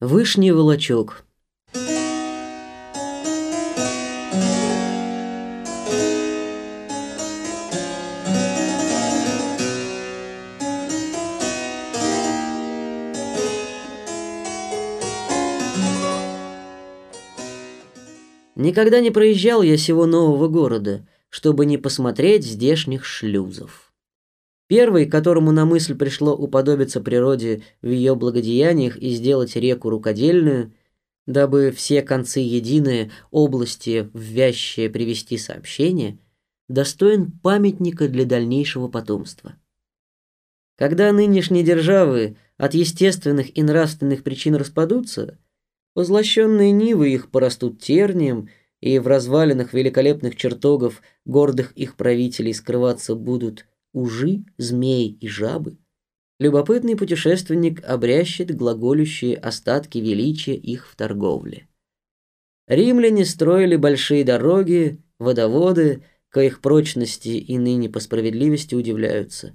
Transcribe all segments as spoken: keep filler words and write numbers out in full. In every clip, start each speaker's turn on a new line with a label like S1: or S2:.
S1: Вышний волочок. Никогда не проезжал я сего нового города, чтобы не посмотреть здешних шлюзов. Первый, которому на мысль пришло уподобиться природе в ее благодеяниях и сделать реку рукодельную, дабы все концы единые области в вязчее привести сообщение, достоин памятника для дальнейшего потомства. Когда нынешние державы от естественных и нравственных причин распадутся, позлощенные нивы их порастут тернием, и в развалинах великолепных чертогов гордых их правителей скрываться будут ужи, змеи и жабы, любопытный путешественник обрящет глаголющие остатки величия их в торговле. Римляне строили большие дороги, водоводы, к их прочности и ныне по справедливости удивляются.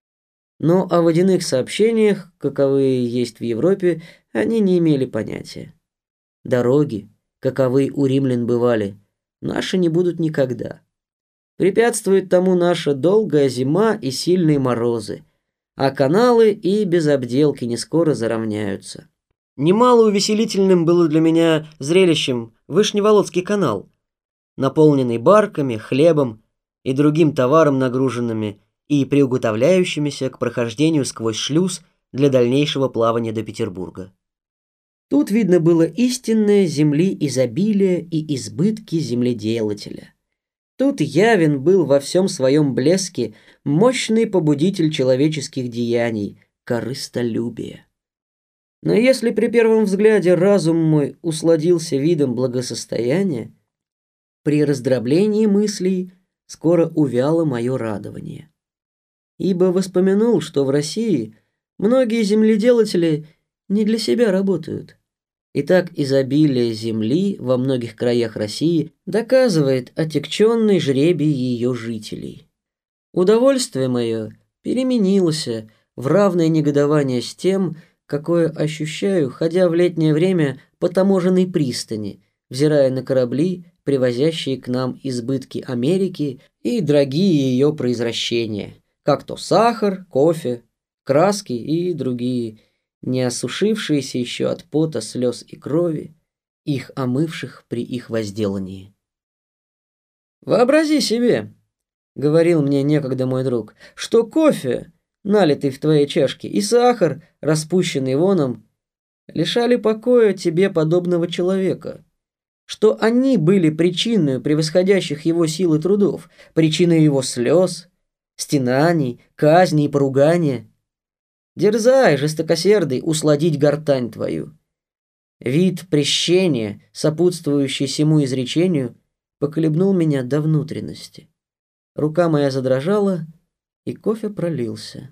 S1: Но о водяных сообщениях, каковые есть в Европе, они не имели понятия. Дороги, каковы у римлян бывали, наши не будут никогда. Препятствует тому наша долгая зима и сильные морозы, а каналы и без обделки не скоро заровняются. Немало увеселительным было для меня зрелищем Вышневолодский канал, наполненный барками, хлебом и другим товаром нагруженными и приуготовляющимися к прохождению сквозь шлюз для дальнейшего плавания до Петербурга. Тут видно было истинное земли изобилие и избытки земледелателя. Тут явен был во всем своем блеске мощный побудитель человеческих деяний – корыстолюбие. Но если при первом взгляде разум мой усладился видом благосостояния, при раздроблении мыслей скоро увяло мое радование. Ибо воспомянул, что в России многие земледелатели не для себя работают. Итак, изобилие земли во многих краях России доказывает отягченный жребий ее жителей. Удовольствие мое переменилось в равное негодование с тем, какое ощущаю, ходя в летнее время по таможенной пристани, взирая на корабли, привозящие к нам избытки Америки и дорогие ее произвращения, как то сахар, кофе, краски и другие, не осушившиеся еще от пота, слез и крови, их омывших при их возделании. «Вообрази себе, — говорил мне некогда мой друг, — что кофе, налитый в твоей чашке, и сахар, распущенный воном, лишали покоя тебе подобного человека, что они были причиной превосходящих его силы трудов, причиной его слез, стенаний, казней и поругания. Дерзай, жестокосердый, усладить гортань твою». Вид прещения, сопутствующий сему изречению, поколебнул меня до внутренности. Рука моя задрожала, и кофе пролился.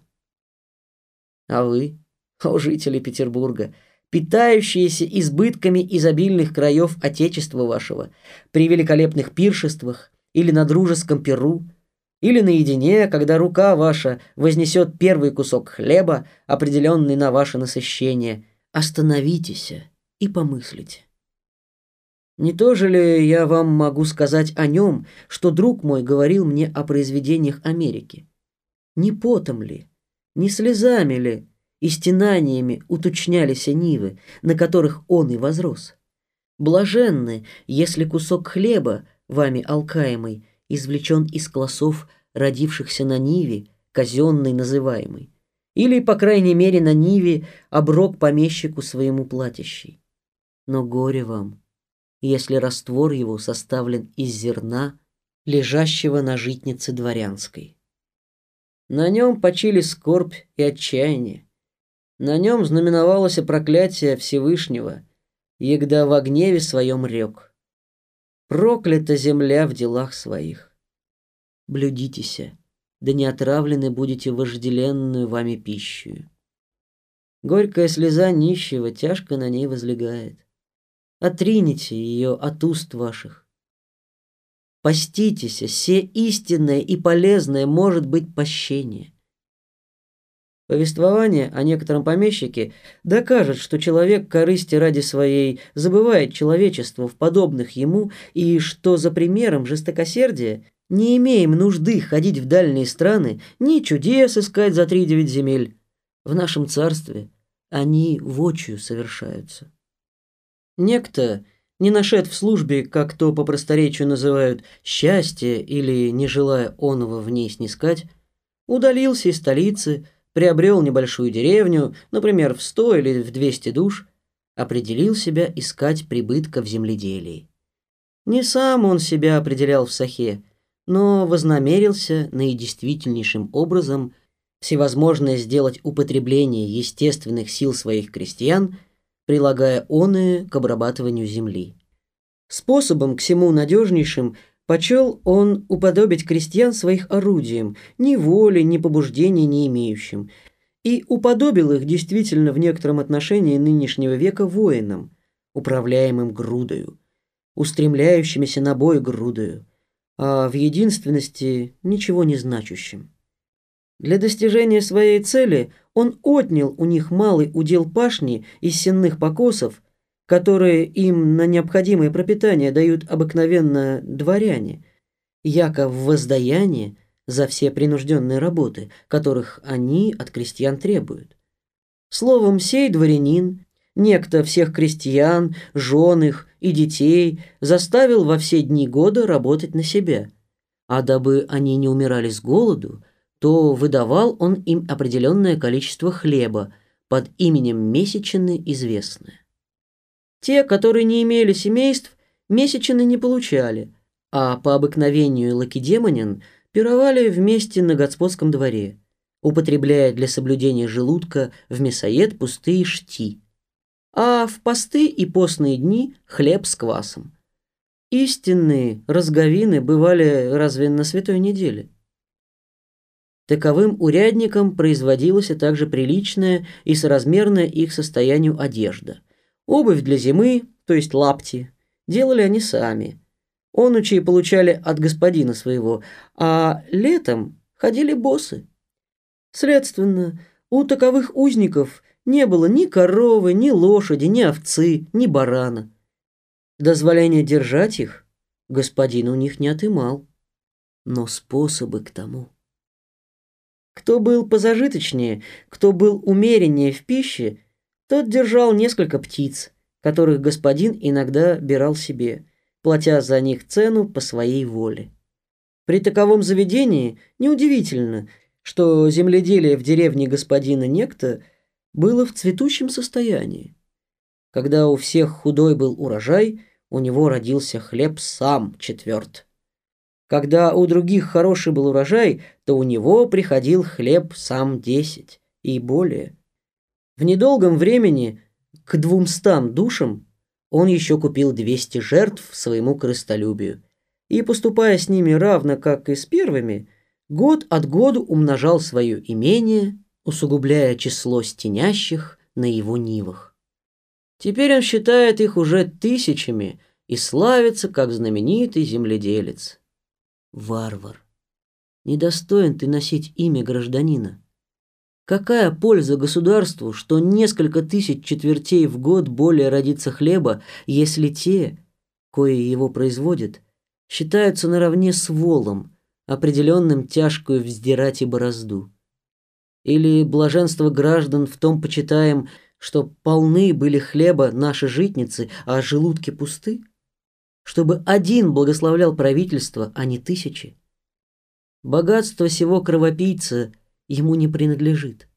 S1: А вы, о жители Петербурга, питающиеся избытками изобильных краев Отечества вашего, при великолепных пиршествах или на дружеском пиру, или наедине, когда рука ваша вознесет первый кусок хлеба, определенный на ваше насыщение, остановитесь и помыслите. Не то же ли я вам могу сказать о нем, что друг мой говорил мне о произведениях Америки? Не потом ли, не слезами ли и стенаниями уточнялись нивы, на которых он и возрос? Блаженны, если кусок хлеба, вами алкаемый, извлечен из колосов, родившихся на ниве, казенной называемой, или, по крайней мере, на ниве оброк помещику своему платящий. Но горе вам, если раствор его составлен из зерна, лежащего на житнице дворянской. На нем почили скорбь и отчаяние, на нем знаменовалось проклятие Всевышнего, егда во гневе своем рек. Проклята земля в делах своих. Блюдитеся, да не отравлены будете вожделенную вами пищу. Горькая слеза нищего тяжко на ней возлегает. Отрините ее от уст ваших. Поститесь, се истинное и полезное может быть пощение. Повествование о некотором помещике докажет, что человек корысти ради своей забывает человечество в подобных ему, и что за примером жестокосердия не имеем нужды ходить в дальние страны, ни чудес искать за тридевять земель. В нашем царстве они вочию совершаются. Некто, не нашед в службе, как то по просторечию называют, счастье или, не желая оного в ней снискать, удалился из столицы, приобрел небольшую деревню, например, в сто или в двести душ, определил себя искать прибытка в земледелии. Не сам он себя определял в сахе, но вознамерился наидействительнейшим образом всевозможное сделать употребление естественных сил своих крестьян, прилагая оные к обрабатыванию земли. Способом к сему надежнейшим почел он уподобить крестьян своих орудием, ни воли, ни побуждения не имеющим, и уподобил их действительно в некотором отношении нынешнего века воинам, управляемым грудою, устремляющимися на бой грудою, а в единственности ничего не значащим. Для достижения своей цели он отнял у них малый удел пашни из сенных покосов, которые им на необходимое пропитание дают обыкновенно дворяне, яко в воздаяние за все принужденные работы, которых они от крестьян требуют. Словом, сей дворянин, некто всех крестьян, жен их и детей, заставил во все дни года работать на себя, а дабы они не умирали с голоду, то выдавал он им определенное количество хлеба под именем месячины известное. Те, которые не имели семейств, месячины не получали, а по обыкновению лакедемонян пировали вместе на господском дворе, употребляя для соблюдения желудка в мясоед пустые шти, а в посты и постные дни хлеб с квасом. Истинные разговины бывали разве на святой неделе? Таковым урядникам производилась также приличная и соразмерная их состоянию одежда. Обувь для зимы, то есть лапти, делали они сами. Онучи получали от господина своего, а летом ходили босы. Следственно, у таковых узников не было ни коровы, ни лошади, ни овцы, ни барана. Дозволение держать их господин у них не отымал, но способы к тому. Кто был позажиточнее, кто был умереннее в пище, тот держал несколько птиц, которых господин иногда бирал себе, платя за них цену по своей воле. При таковом заведении неудивительно, что земледелие в деревне господина некто было в цветущем состоянии. Когда у всех худой был урожай, у него родился хлеб сам четверт. Когда у других хороший был урожай, то у него приходил хлеб сам десять и более. В недолгом времени к двумстам душам он еще купил двести жертв своему крыстолюбию и, поступая с ними равно, как и с первыми, год от году умножал свое имение, усугубляя число стенящих на его нивах. Теперь он считает их уже тысячами и славится, как знаменитый земледелец. Варвар, недостоин ты носить имя гражданина. Какая польза государству, что несколько тысяч четвертей в год более родится хлеба, если те, кои его производят, считаются наравне с волом, определенным тяжкую вздирать и борозду? Или блаженство граждан в том почитаем, что полны были хлеба наши житницы, а желудки пусты? Чтобы один благословлял правительство, а не тысячи? Богатство сего кровопийца ему не принадлежит.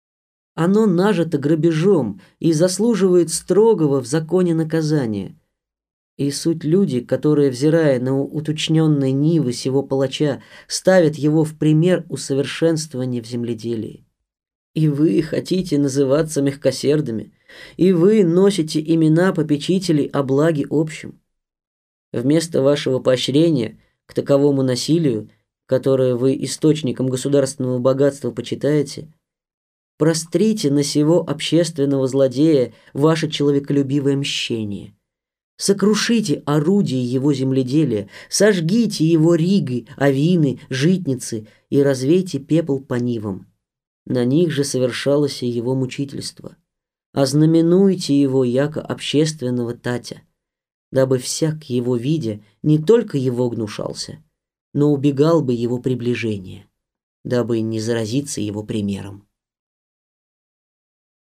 S1: Оно нажито грабежом и заслуживает строгого в законе наказания. И суть люди, которые, взирая на уточненные нивы сего палача, ставят его в пример усовершенствования в земледелии. И вы хотите называться мягкосердыми, и вы носите имена попечителей о благе общем. Вместо вашего поощрения к таковому насилию, которое вы источником государственного богатства почитаете, прострите на сего общественного злодея ваше человеколюбивое мщение. Сокрушите орудие его земледелия, сожгите его риги, авины, житницы и развейте пепел по нивам. На них же совершалось и его мучительство. Ознаменуйте его яко общественного татя, дабы всяк его видя не только его гнушался, но убегал бы его приближения, дабы не заразиться его примером.